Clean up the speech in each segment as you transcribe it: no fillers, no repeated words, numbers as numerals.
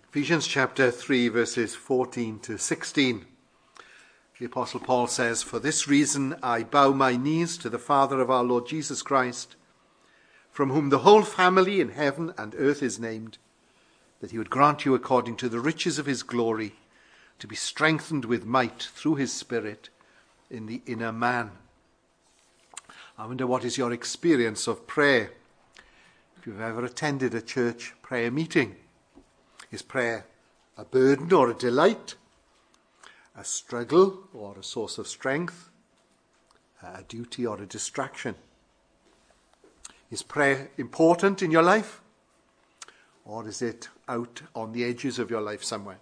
Ephesians chapter 3, verses 14 to 16. The Apostle Paul says, "For this reason I bow my knees to the Father of our Lord Jesus Christ, from whom the whole family in heaven and earth is named, that he would grant you according to the riches of his glory, to be strengthened with might through his Spirit in the inner man." I wonder, what is your experience of prayer? If you've ever attended a church prayer meeting, is prayer a burden or a delight, a struggle or a source of strength, a duty or a distraction? Is prayer important in your life, or is it out on the edges of your life somewhere?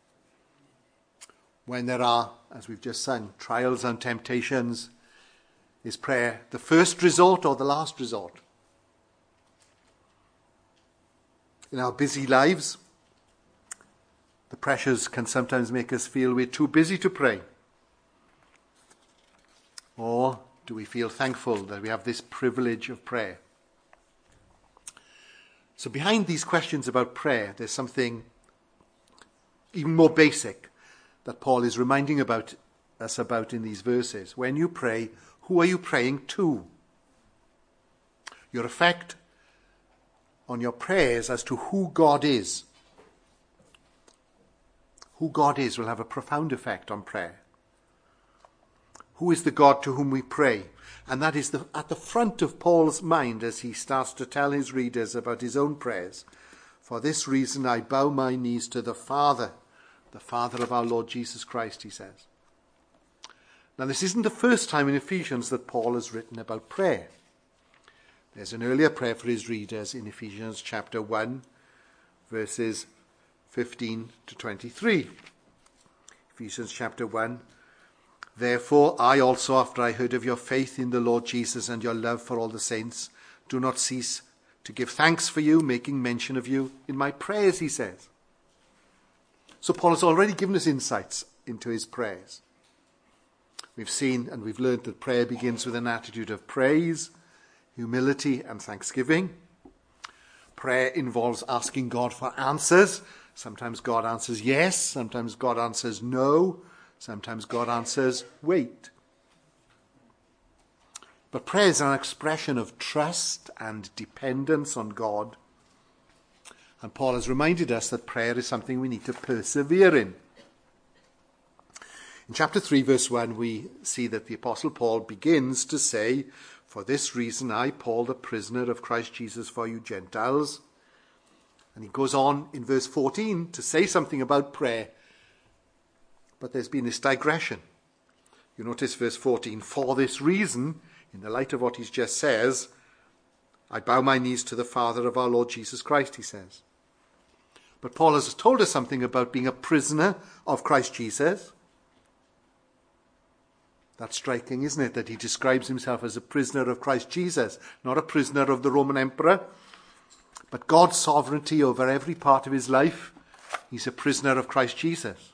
When there are, as we've just sung, trials and temptations, is prayer the first resort or the last resort? In our busy lives, the pressures can sometimes make us feel we're too busy to pray. Or do we feel thankful that we have this privilege of prayer? So behind these questions about prayer, there's something even more basic that Paul is reminding us about in these verses. When you pray, who are you praying to? Your effect on your prayers as to who God is. Who God is will have a profound effect on prayer. Who is the God to whom we pray? And that is at the front of Paul's mind as he starts to tell his readers about his own prayers. "For this reason I bow my knees to the Father of our Lord Jesus Christ," he says. Now, this isn't the first time in Ephesians that Paul has written about prayer. There's an earlier prayer for his readers in Ephesians chapter 1, verses 15 to 23. Ephesians chapter 1. "Therefore I also, after I heard of your faith in the Lord Jesus and your love for all the saints, do not cease to give thanks for you, making mention of you in my prayers," he says. So Paul has already given us insights into his prayers. We've seen and we've learned that prayer begins with an attitude of praise, humility and thanksgiving. Prayer involves asking God for answers. Sometimes God answers yes, sometimes God answers no, sometimes God answers wait. But prayer is an expression of trust and dependence on God. And Paul has reminded us that prayer is something we need to persevere in. In chapter 3, verse 1, we see that the Apostle Paul begins to say, "For this reason I, Paul, the prisoner of Christ Jesus for you Gentiles." And he goes on in verse 14 to say something about prayer. But there's been this digression. You notice verse 14, "For this reason," in the light of what he's just says, "I bow my knees to the Father of our Lord Jesus Christ," he says. But Paul has told us something about being a prisoner of Christ Jesus. That's striking, isn't it? That he describes himself as a prisoner of Christ Jesus, not a prisoner of the Roman emperor. But God's sovereignty over every part of his life, he's a prisoner of Christ Jesus.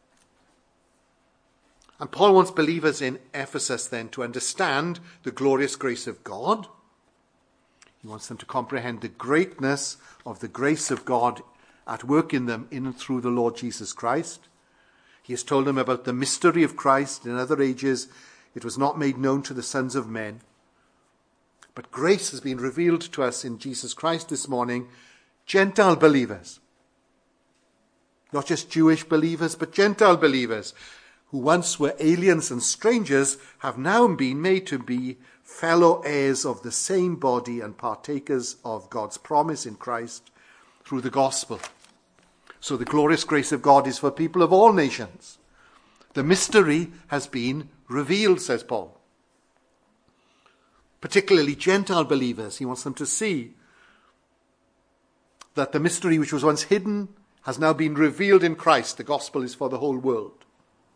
And Paul wants believers in Ephesus then to understand the glorious grace of God. He wants them to comprehend the greatness of the grace of God at work in them in and through the Lord Jesus Christ. He has told them about the mystery of Christ. In other ages, it was not made known to the sons of men. But grace has been revealed to us in Jesus Christ this morning. Gentile believers, not just Jewish believers, but Gentile believers, who once were aliens and strangers, have now been made to be fellow heirs of the same body and partakers of God's promise in Christ through the gospel. So the glorious grace of God is for people of all nations. The mystery has been revealed, says Paul. Particularly Gentile believers, he wants them to see that the mystery which was once hidden has now been revealed in Christ. The gospel is for the whole world.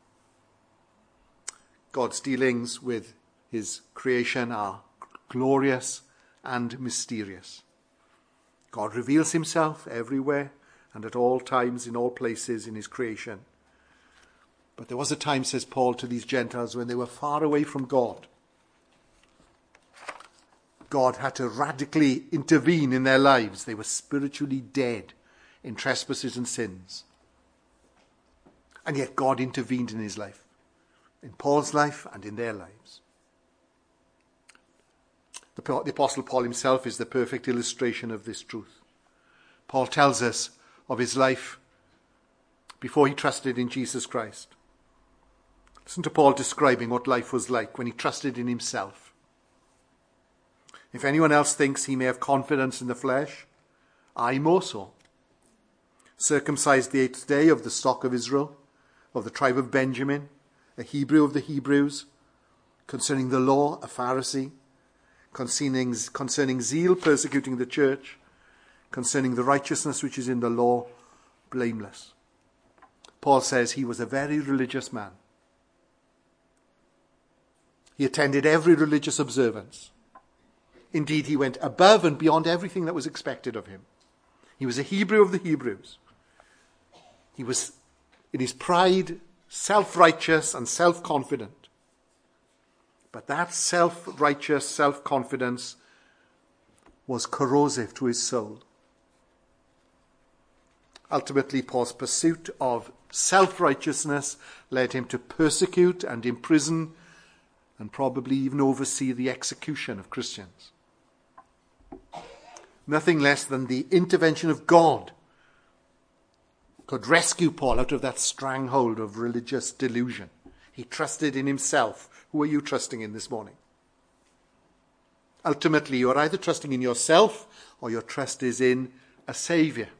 God's dealings with his creation are glorious and mysterious. God reveals himself everywhere and at all times, in all places in his creation. But there was a time, says Paul, to these Gentiles when they were far away from God. God had to radically intervene in their lives. They were spiritually dead in trespasses and sins. And yet God intervened in his life, in Paul's life and in their lives. The Apostle Paul himself is the perfect illustration of this truth. Paul tells us of his life before he trusted in Jesus Christ. Listen to Paul describing what life was like when he trusted in himself. If anyone else thinks he may have confidence in the flesh, I more so. Circumcised the 8th day, of the stock of Israel, of the tribe of Benjamin, a Hebrew of the Hebrews, concerning the law, a Pharisee, concerning zeal, persecuting the church, concerning the righteousness which is in the law, blameless. Paul says he was a very religious man. He attended every religious observance. Indeed, he went above and beyond everything that was expected of him. He was a Hebrew of the Hebrews. He was, in his pride, self-righteous and self-confident. But that self-righteous self-confidence was corrosive to his soul. Ultimately, Paul's pursuit of self-righteousness led him to persecute and imprison and probably even oversee the execution of Christians. Nothing less than the intervention of God could rescue Paul out of that stranglehold of religious delusion. He trusted in himself. Who are you trusting in this morning? Ultimately, you are either trusting in yourself or your trust is in a Saviour.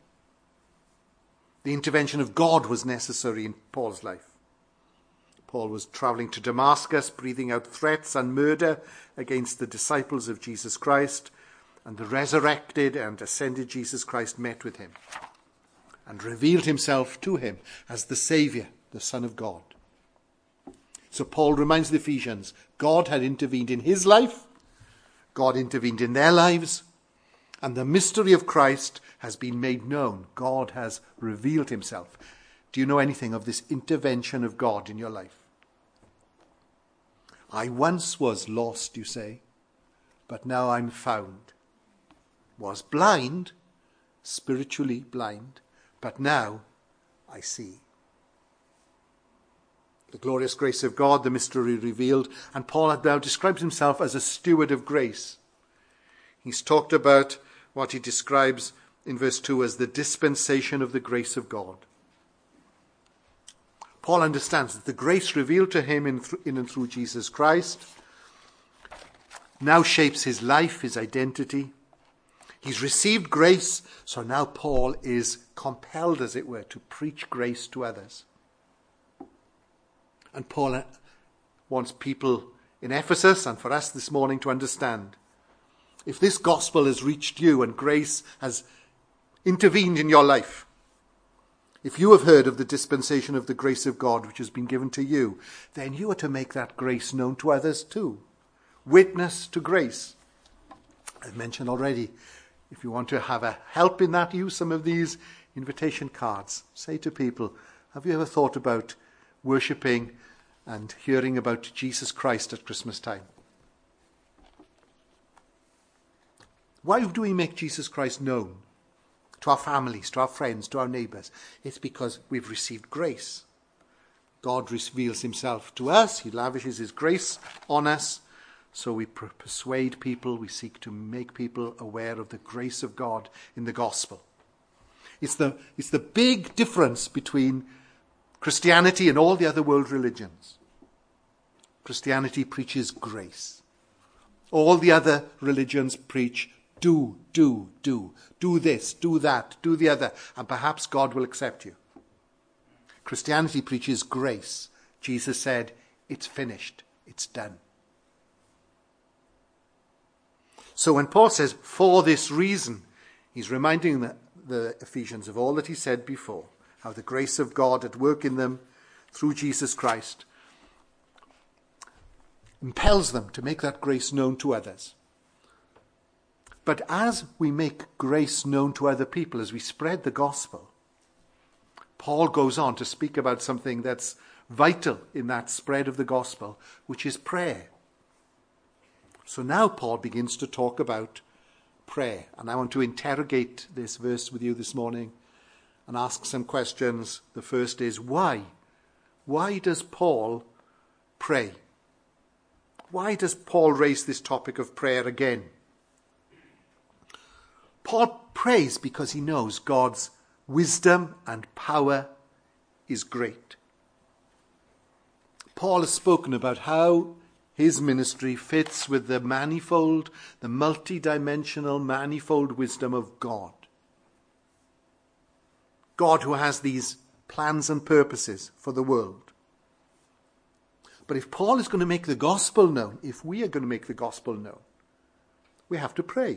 The intervention of God was necessary in Paul's life. Paul was travelling to Damascus, breathing out threats and murder against the disciples of Jesus Christ, and the resurrected and ascended Jesus Christ met with him and revealed himself to him as the Saviour, the Son of God. So Paul reminds the Ephesians, God had intervened in his life, God intervened in their lives, and the mystery of Christ has been made known. God has revealed himself. Do you know anything of this intervention of God in your life? I once was lost, you say, but now I'm found. Was blind, spiritually blind, but now I see. The glorious grace of God, the mystery revealed, and Paul now describes himself as a steward of grace. He's talked about what he describes in verse 2 as the dispensation of the grace of God. Paul understands that the grace revealed to him in and through Jesus Christ now shapes his life, his identity. He's received grace, so now Paul is compelled, as it were, to preach grace to others. And Paul wants people in Ephesus and for us this morning to understand, if this gospel has reached you and grace has intervened in your life, if you have heard of the dispensation of the grace of God which has been given to you, then you are to make that grace known to others too. Witness to grace. I've mentioned already, if you want to have a help in that, use some of these invitation cards. Say to people, have you ever thought about worshipping and hearing about Jesus Christ at Christmas time? Why do we make Jesus Christ known? To our families, to our friends, to our neighbours. It's because we've received grace. God reveals himself to us. He lavishes his grace on us. So we persuade people. We seek to make people aware of the grace of God in the gospel. It's the big difference between Christianity and all the other world religions. Christianity preaches grace. All the other religions preach do this, do that, do the other, and perhaps God will accept you. Christianity preaches grace. Jesus said, it's finished, it's done. So when Paul says, for this reason, he's reminding the Ephesians of all that he said before, how the grace of God at work in them through Jesus Christ impels them to make that grace known to others. But as we make grace known to other people, as we spread the gospel, Paul goes on to speak about something that's vital in that spread of the gospel, which is prayer. So now Paul begins to talk about prayer. And I want to interrogate this verse with you this morning and ask some questions. The first is, why? Why does Paul pray? Why does Paul raise this topic of prayer again? Paul prays because he knows God's wisdom and power is great. Paul has spoken about how his ministry fits with the manifold, the multi-dimensional, manifold wisdom of God. God who has these plans and purposes for the world. But if Paul is going to make the gospel known, if we are going to make the gospel known, we have to pray.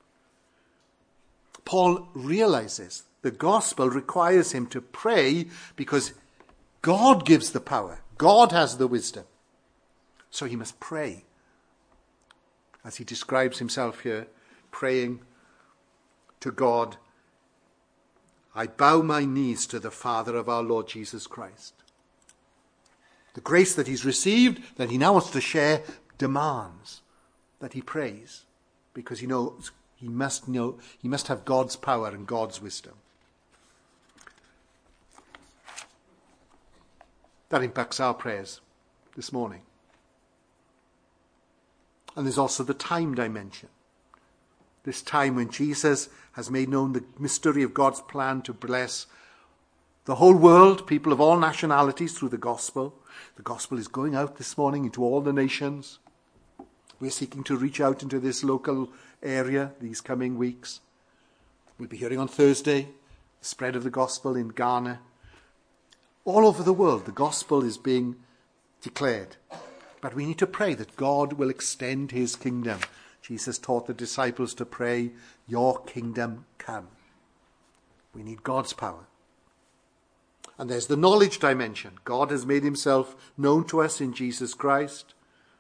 Paul realizes the gospel requires him to pray because God gives the power. God has the wisdom. So he must pray. As he describes himself here, praying to God, I bow my knees to the Father of our Lord Jesus Christ. The grace that he's received, that he now wants to share, demands that he prays, because he knows he must have God's power and God's wisdom. That impacts our prayers this morning. And there's also the time dimension. This time when Jesus has made known the mystery of God's plan to bless the whole world, people of all nationalities, through the gospel. The gospel is going out this morning into all the nations. We're seeking to reach out into this local area these coming weeks. We'll be hearing on Thursday the spread of the gospel in Ghana. All over the world, the gospel is being declared. But we need to pray that God will extend his kingdom. Jesus taught the disciples to pray, your kingdom come. We need God's power. And there's the knowledge dimension. God has made himself known to us in Jesus Christ.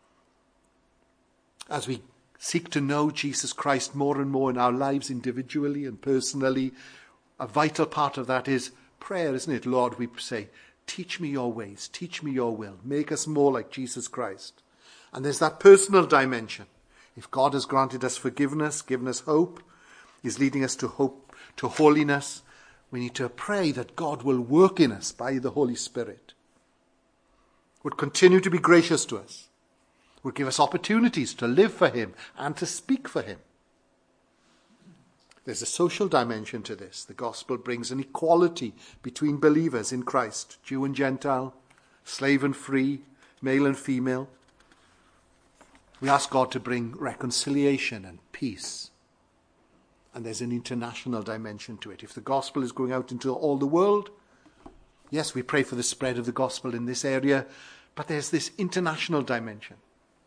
As we seek to know Jesus Christ more and more in our lives individually and personally, a vital part of that is prayer, isn't it? Lord, we say, teach me your ways, teach me your will, make us more like Jesus Christ. And there's that personal dimension. If God has granted us forgiveness, given us hope, is leading us to hope, to holiness, we need to pray that God will work in us by the Holy Spirit, would continue to be gracious to us, would give us opportunities to live for him and to speak for him. There's a social dimension to this. The gospel brings an equality between believers in Christ, Jew and Gentile, slave and free, male and female. We ask God to bring reconciliation and peace. And there's an international dimension to it. If the gospel is going out into all the world, yes, we pray for the spread of the gospel in this area, but there's this international dimension.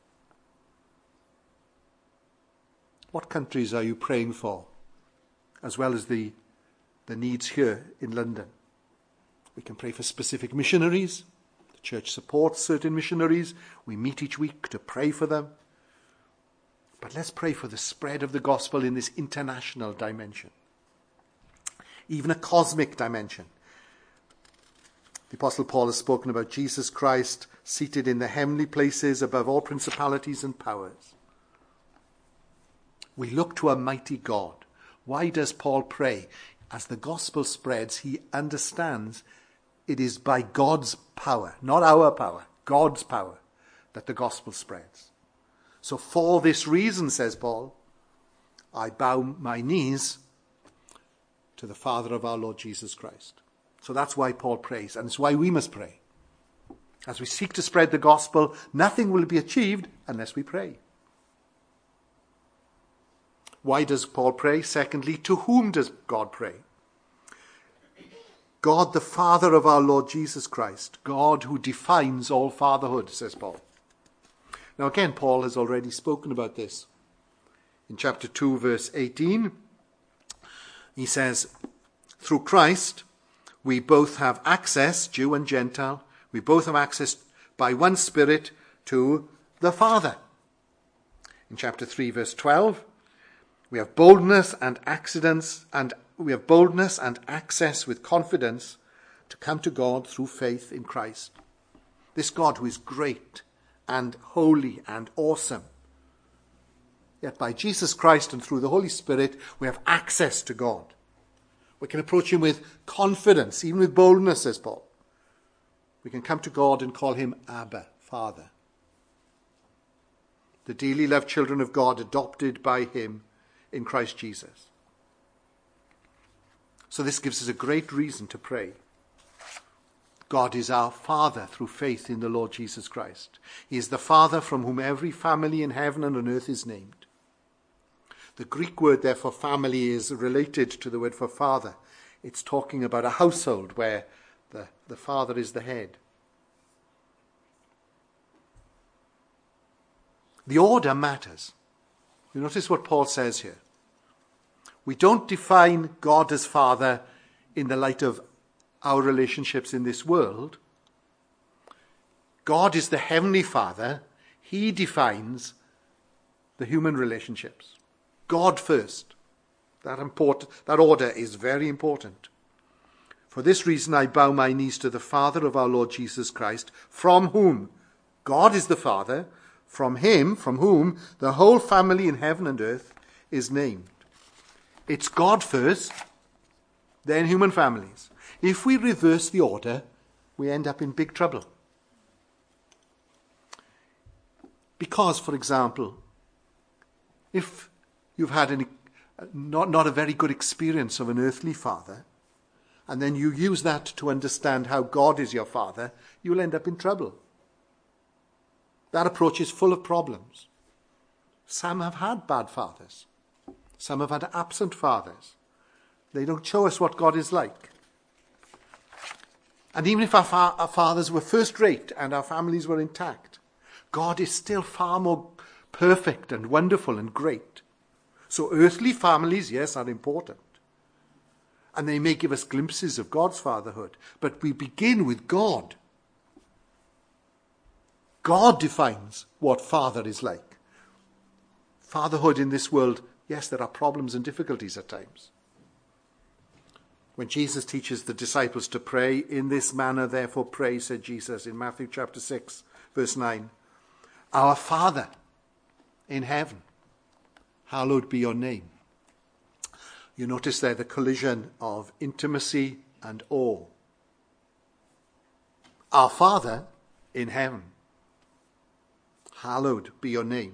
What countries are you praying for, as well as the needs here in London? We can pray for specific missionaries. The church supports certain missionaries. We meet each week to pray for them. But let's pray for the spread of the gospel in this international dimension, even a cosmic dimension. The Apostle Paul has spoken about Jesus Christ seated in the heavenly places above all principalities and powers. We look to a mighty God. Why does Paul pray? As the gospel spreads, he understands it is by God's power, not our power, God's power, that the gospel spreads. So for this reason, says Paul, I bow my knees to the Father of our Lord Jesus Christ. So that's why Paul prays, and it's why we must pray. As we seek to spread the gospel, nothing will be achieved unless we pray. Why does Paul pray? Secondly, to whom does God pray? God, the Father of our Lord Jesus Christ, God who defines all fatherhood, says Paul. Now again, Paul has already spoken about this. In chapter 2, verse 18, he says, through Christ, we both have access, Jew and Gentile, we both have access by one Spirit to the Father. In chapter 3, verse 12, we have boldness and access with confidence to come to God through faith in Christ. This God who is great and holy and awesome Yet by Jesus Christ and through the Holy Spirit, we have access to God. We can approach him with confidence, even with boldness, says Paul. We can come to God and call him Abba, Father. The dearly loved children of God, adopted by him in Christ Jesus. So this gives us a great reason to pray. God is our Father through faith in the Lord Jesus Christ. He is the Father from whom every family in heaven and on earth is named. The Greek word there for family is related to the word for father. It's talking about a household where the father is the head. The order matters. You notice what Paul says here. We don't define God as Father in the light of our relationships in this world. God is the Heavenly Father. He defines the human relationships. God first. That order is very important. For this reason I bow my knees to the Father of our Lord Jesus Christ, from whom God is the Father, from whom the whole family in heaven and earth is named. It's God first, then human families. If we reverse the order, we end up in big trouble. Because, for example, if you've had not a very good experience of an earthly father, and then you use that to understand how God is your father, you'll end up in trouble. That approach is full of problems. Some have had bad fathers. Some have had absent fathers. They don't show us what God is like. And even if our fathers were first-rate and our families were intact, God is still far more perfect and wonderful and great. So earthly families, yes, are important. And they may give us glimpses of God's fatherhood. But we begin with God. God defines what father is like. Fatherhood in this world, yes, there are problems and difficulties at times. When Jesus teaches the disciples to pray, in this manner therefore pray, said Jesus in Matthew chapter 6, verse 9. Our Father in heaven, hallowed be your name. You notice there the collision of intimacy and awe. Our Father in heaven, hallowed be your name.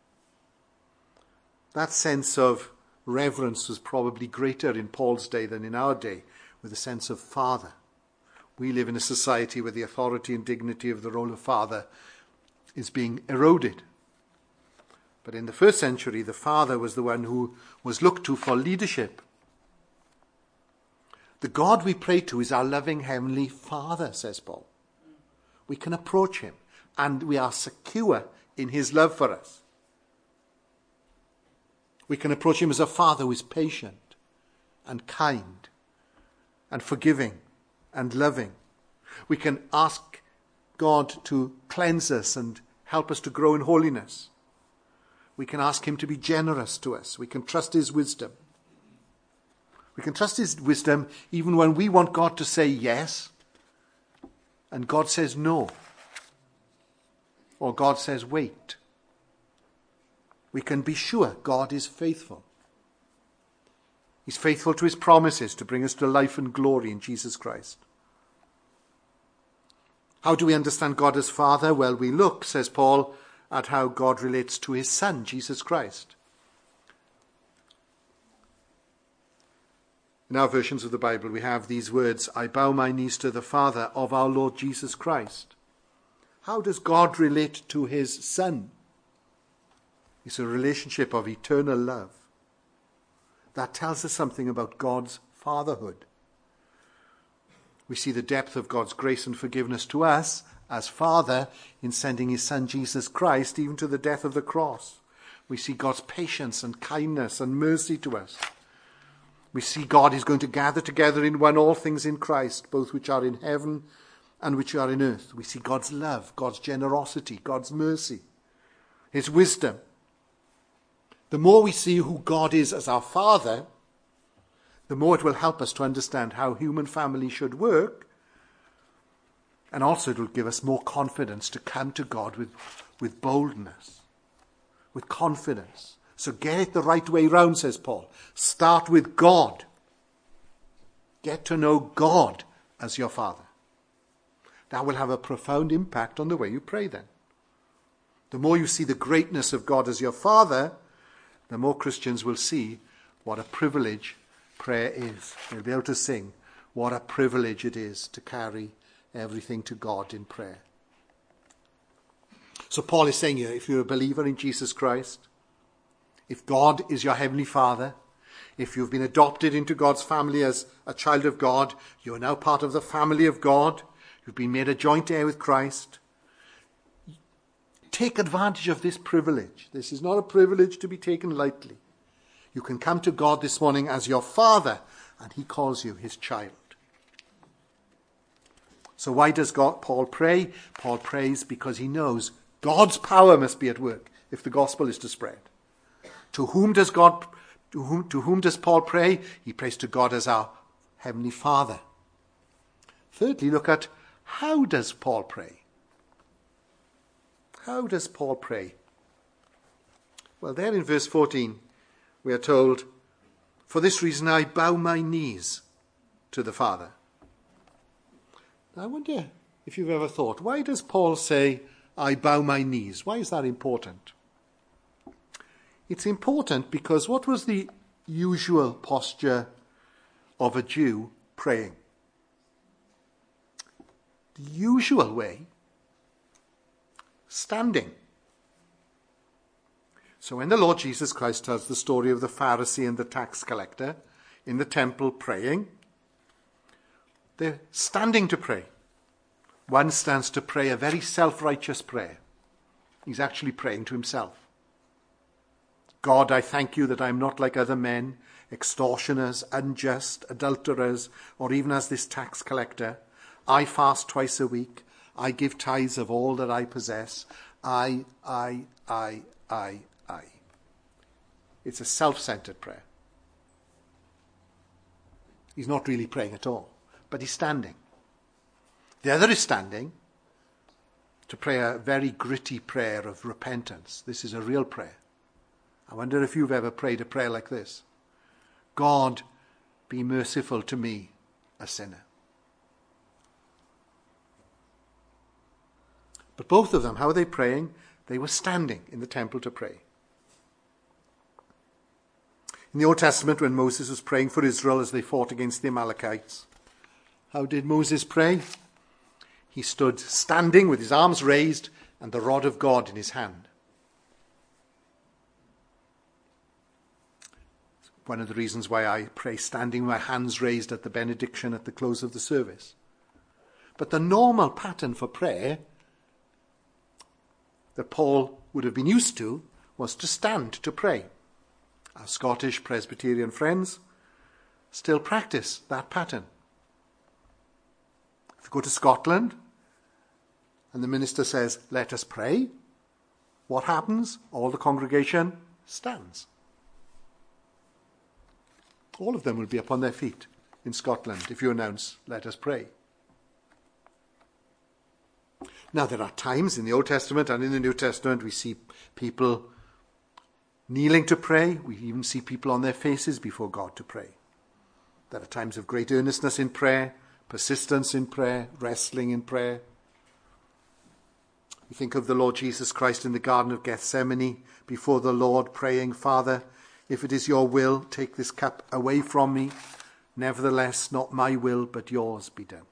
That sense of reverence was probably greater in Paul's day than in our day, with a sense of father. We live in a society where the authority and dignity of the role of father is being eroded. But in the first century, the father was the one who was looked to for leadership. The God we pray to is our loving heavenly Father, says Paul. We can approach him, and we are secure in his love for us. We can approach him as a father who is patient and kind and forgiving and loving. We can ask God to cleanse us and help us to grow in holiness. We can ask him to be generous to us. We can trust his wisdom. We can trust his wisdom even when we want God to say yes and God says no. Or God says wait. We can be sure God is faithful. He's faithful to his promises to bring us to life and glory in Jesus Christ. How do we understand God as Father? Well, we look, says Paul, at how God relates to his Son, Jesus Christ. In our versions of the Bible, we have these words, I bow my knees to the Father of our Lord Jesus Christ. How does God relate to his Son? It's a relationship of eternal love. That tells us something about God's fatherhood. We see the depth of God's grace and forgiveness to us as Father in sending his Son Jesus Christ even to the death of the cross. We see God's patience and kindness and mercy to us. We see God is going to gather together in one all things in Christ, both which are in heaven and which are in earth. We see God's love, God's generosity, God's mercy, his wisdom. The more we see who God is as our Father, the more it will help us to understand how human family should work. And also it will give us more confidence to come to God with boldness, with confidence, So get it the right way round, says Paul. Start with God. Get to know God as your Father. That will have a profound impact on the way you pray then. The more you see the greatness of God as your Father, the more Christians will see what a privilege prayer is. They'll be able to sing, what a privilege it is to carry everything to God in prayer. So Paul is saying here, if you're a believer in Jesus Christ, if God is your Heavenly Father, if you've been adopted into God's family as a child of God, you are now part of the family of God, you've been made a joint heir with Christ, take advantage of this privilege. This is not a privilege to be taken lightly. You can come to God this morning as your Father, and he calls you his child. So why does Paul pray? Paul prays because he knows God's power must be at work if the gospel is to spread. To whom does Paul pray? He prays to God as our Heavenly Father. Thirdly, look at how does Paul pray? How does Paul pray? Well, there in verse 14, we are told, for this reason I bow my knees to the Father. Now, I wonder if you've ever thought, why does Paul say, I bow my knees? Why is that important? It's important because what was the usual posture of a Jew praying? The usual way, standing. So when the Lord Jesus Christ tells the story of the Pharisee and the tax collector in the temple praying, they're standing to pray. One stands to pray a very self-righteous prayer. He's actually praying to himself. God, I thank you that I'm not like other men, extortioners, unjust, adulterers, or even as this tax collector. I fast twice a week. I give tithes of all that I possess. I. It's a self-centered prayer. He's not really praying at all, but he's standing. The other is standing to pray a very gritty prayer of repentance. This is a real prayer. I wonder if you've ever prayed a prayer like this. God, be merciful to me, a sinner. But both of them, how are they praying? They were standing in the temple to pray. In the Old Testament, when Moses was praying for Israel as they fought against the Amalekites, how did Moses pray? He stood standing with his arms raised and the rod of God in his hand. One of the reasons why I pray standing with my hands raised at the benediction at the close of the service. But the normal pattern for prayer that Paul would have been used to was to stand to pray. Our Scottish Presbyterian friends still practice that pattern. If you go to Scotland and the minister says, let us pray, what happens? All the congregation stands. All of them will be upon their feet in Scotland if you announce, let us pray. Now, there are times in the Old Testament and in the New Testament we see people kneeling to pray. We even see people on their faces before God to pray. There are times of great earnestness in prayer, persistence in prayer, wrestling in prayer. We think of the Lord Jesus Christ in the Garden of Gethsemane before the Lord praying, Father, if it is your will, take this cup away from me. Nevertheless, not my will, but yours be done.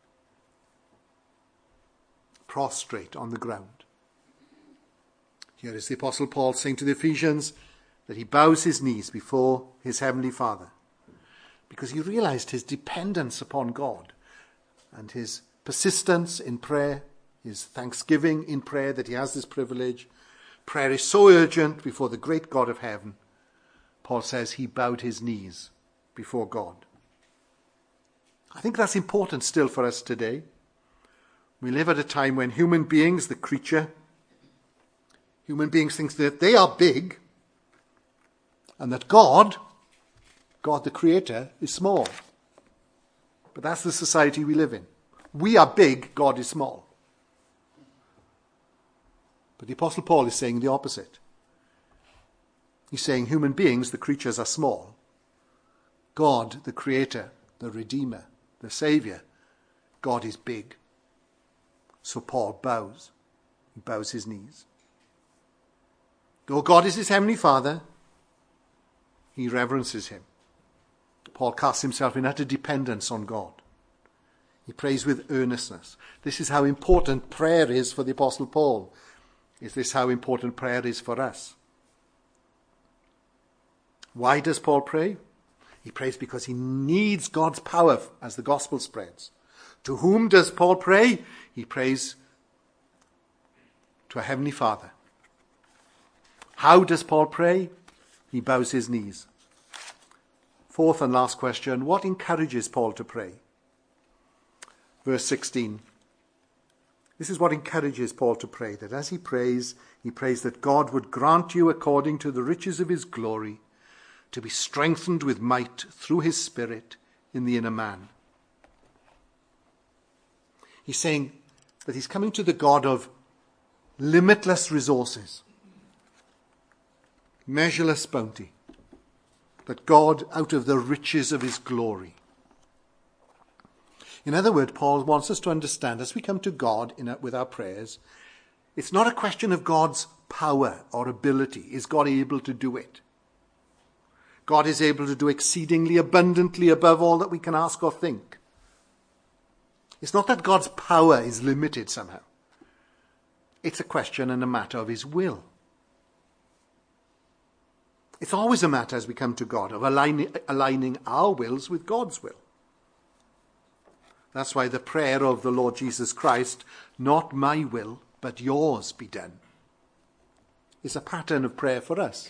Prostrate on the ground. Here is the Apostle Paul saying to the Ephesians that he bows his knees before his Heavenly Father because he realized his dependence upon God and his persistence in prayer, his thanksgiving in prayer that he has this privilege. Prayer is so urgent before the great God of heaven. Paul says he bowed his knees before God. I think that's important still for us today. We live at a time when human beings, the creature, human beings think that they are big and that God the Creator, is small. But that's the society we live in. We are big, God is small. But the Apostle Paul is saying the opposite. He's saying human beings, the creatures, are small. God, the Creator, the Redeemer, the Saviour, God is big. So Paul bows. He bows his knees. Though God is his heavenly Father, he reverences him. Paul casts himself in utter dependence on God. He prays with earnestness. This is how important prayer is for the Apostle Paul. Is this how important prayer is for us? Why does Paul pray? He prays because he needs God's power as the gospel spreads. To whom does Paul pray? He prays to a heavenly Father. How does Paul pray? He bows his knees. Fourth and last question, what encourages Paul to pray? Verse 16. This is what encourages Paul to pray, that as he prays that God would grant you according to the riches of his glory to be strengthened with might through his Spirit in the inner man. He's saying that he's coming to the God of limitless resources, measureless bounty, that God out of the riches of his glory. In other words, Paul wants us to understand as we come to God with our prayers, it's not a question of God's power or ability. Is God able to do it? God is able to do exceedingly abundantly above all that we can ask or think. It's not that God's power is limited somehow. It's a question and a matter of his will. It's always a matter as we come to God of aligning our wills with God's will. That's why the prayer of the Lord Jesus Christ, not my will, but yours be done, is a pattern of prayer for us.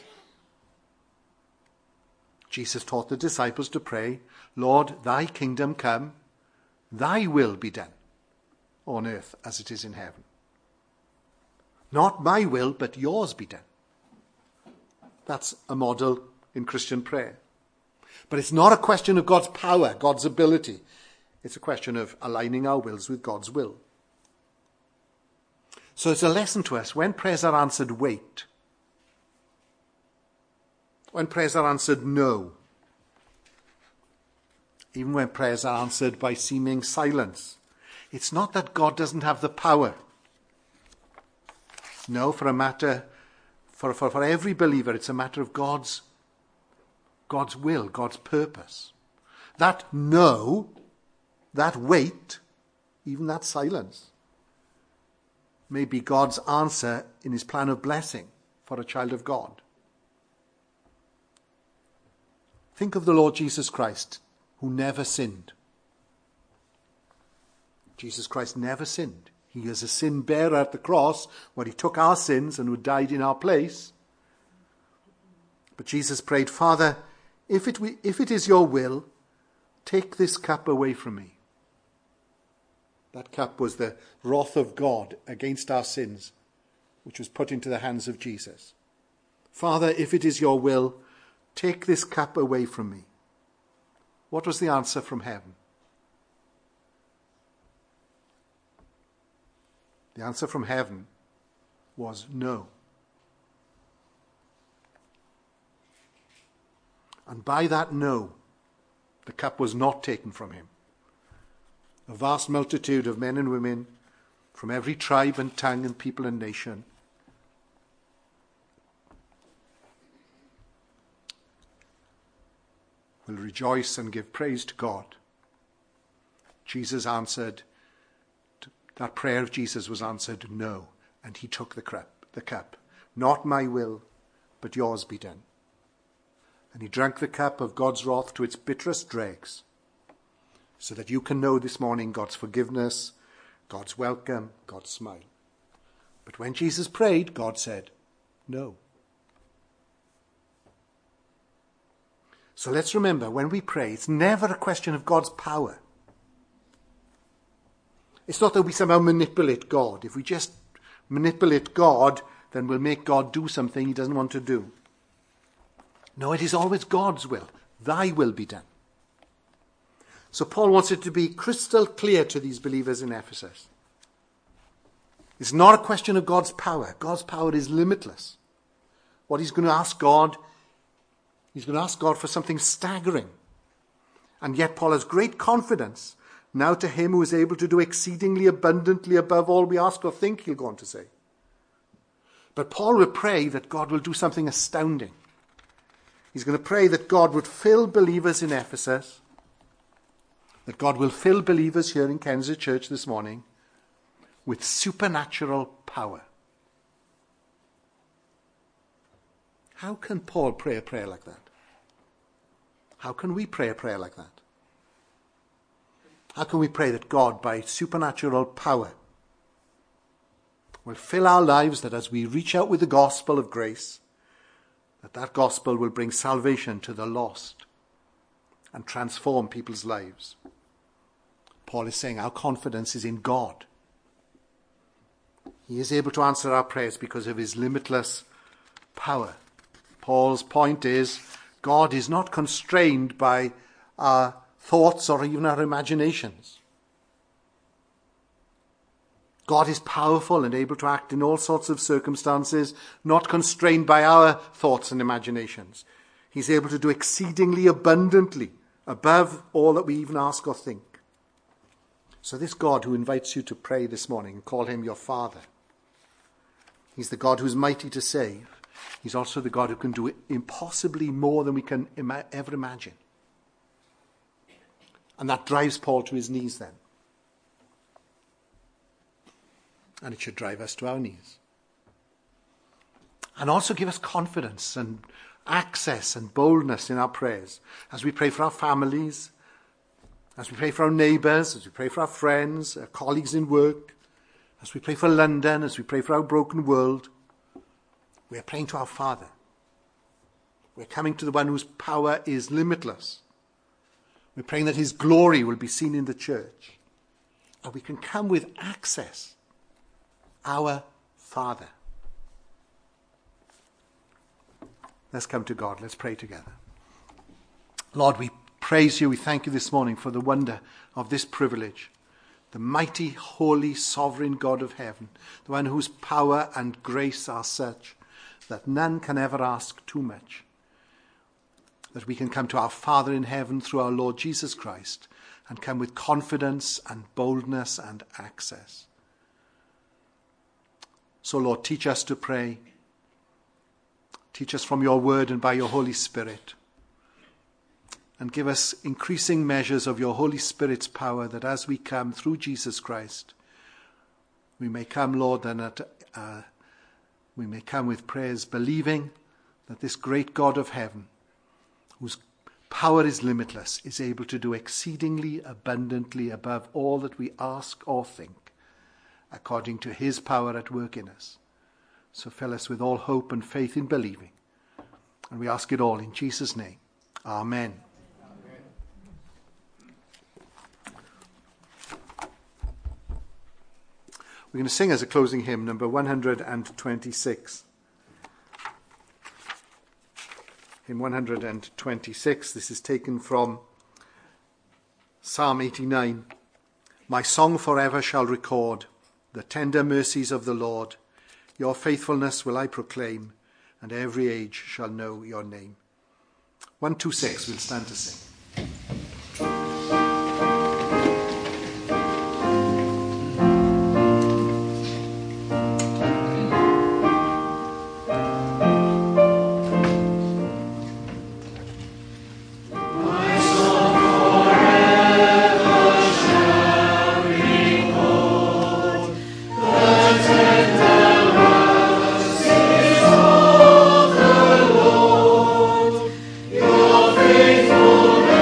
Jesus taught the disciples to pray, Lord, thy kingdom come, thy will be done on earth as it is in heaven. Not my will, but yours be done. That's a model in Christian prayer. But it's not a question of God's power, God's ability. It's a question of aligning our wills with God's will. So it's a lesson to us. When prayers are answered, wait. When prayers are answered, no. Even when prayers are answered by seeming silence. It's not that God doesn't have the power. No, for every believer, it's a matter of God's will, God's purpose. That no, that wait, even that silence, may be God's answer in his plan of blessing for a child of God. Think of the Lord Jesus Christ, who never sinned. Jesus Christ never sinned. He is a sin bearer at the cross, where he took our sins and who died in our place. But Jesus prayed, Father, if it is your will, take this cup away from me. That cup was the wrath of God against our sins, which was put into the hands of Jesus. Father, if it is your will, take this cup away from me. What was the answer from heaven? The answer from heaven was no. And by that no, the cup was not taken from him. A vast multitude of men and women from every tribe and tongue and people and nation will rejoice and give praise to God. Jesus answered, that prayer of Jesus was answered no, and he took the cup. Not my will, but yours be done. And he drank the cup of God's wrath to its bitterest dregs, so that you can know this morning God's forgiveness, God's welcome, God's smile. But when Jesus prayed, God said, no. So let's remember, when we pray, it's never a question of God's power. It's not that we somehow manipulate God. If we just manipulate God, then we'll make God do something he doesn't want to do. No, it is always God's will. Thy will be done. So Paul wants it to be crystal clear to these believers in Ephesus. It's not a question of God's power. God's power is limitless. what he's going to ask God, he's going to ask God for something staggering. And yet Paul has great confidence. Now to him who is able to do exceedingly abundantly above all we ask or think, he'll go on to say. But Paul will pray that God will do something astounding. He's going to pray that God would fill believers in Ephesus, that God will fill believers here in Kensington Church this morning with supernatural power. How can Paul pray a prayer like that? How can we pray a prayer like that? How can we pray that God, by supernatural power, will fill our lives, that as we reach out with the gospel of grace, that gospel will bring salvation to the lost and transform people's lives? Paul is saying our confidence is in God. He is able to answer our prayers because of his limitless power. Paul's point is, God is not constrained by our thoughts or even our imaginations. God is powerful and able to act in all sorts of circumstances, not constrained by our thoughts and imaginations. He's able to do exceedingly abundantly, above all that we even ask or think. So this God who invites you to pray this morning, call him your Father. He's the God who's mighty to save. He's also the God who can do impossibly more than we can ever imagine. And that drives Paul to his knees then. And it should drive us to our knees. And also give us confidence and access and boldness in our prayers. As we pray for our families, as we pray for our neighbours, as we pray for our friends, our colleagues in work, as we pray for London, as we pray for our broken world, we are praying to our Father. We're coming to the one whose power is limitless. We're praying that his glory will be seen in the church. And we can come with access. Our Father. Let's come to God. Let's pray together. Lord, we praise you. We thank you this morning for the wonder of this privilege. The mighty, holy, sovereign God of heaven. The one whose power and grace are such that none can ever ask too much. That we can come to our Father in heaven through our Lord Jesus Christ and come with confidence and boldness and access. So, Lord, teach us to pray. Teach us from your word and by your Holy Spirit. And give us increasing measures of your Holy Spirit's power, that as we come through Jesus Christ, we may come, Lord, and we may come with prayers, believing that this great God of heaven, whose power is limitless, is able to do exceedingly abundantly above all that we ask or think, according to his power at work in us. So fill us with all hope and faith in believing. And we ask it all in Jesus' name. Amen. We're going to sing as a closing hymn, number 126. Hymn 126. This is taken from Psalm 89. My song forever shall record the tender mercies of the Lord. Your faithfulness will I proclaim, and every age shall know your name. 126, we'll stand to sing. Faithful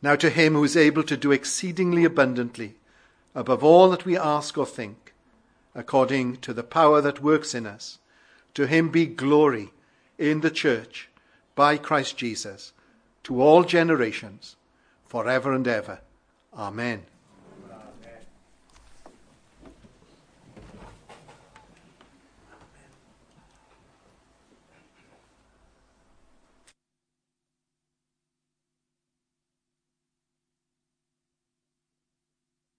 Now to him who is able to do exceedingly abundantly, above all that we ask or think, according to the power that works in us, to him be glory in the church by Christ Jesus, to all generations, forever and ever. Amen.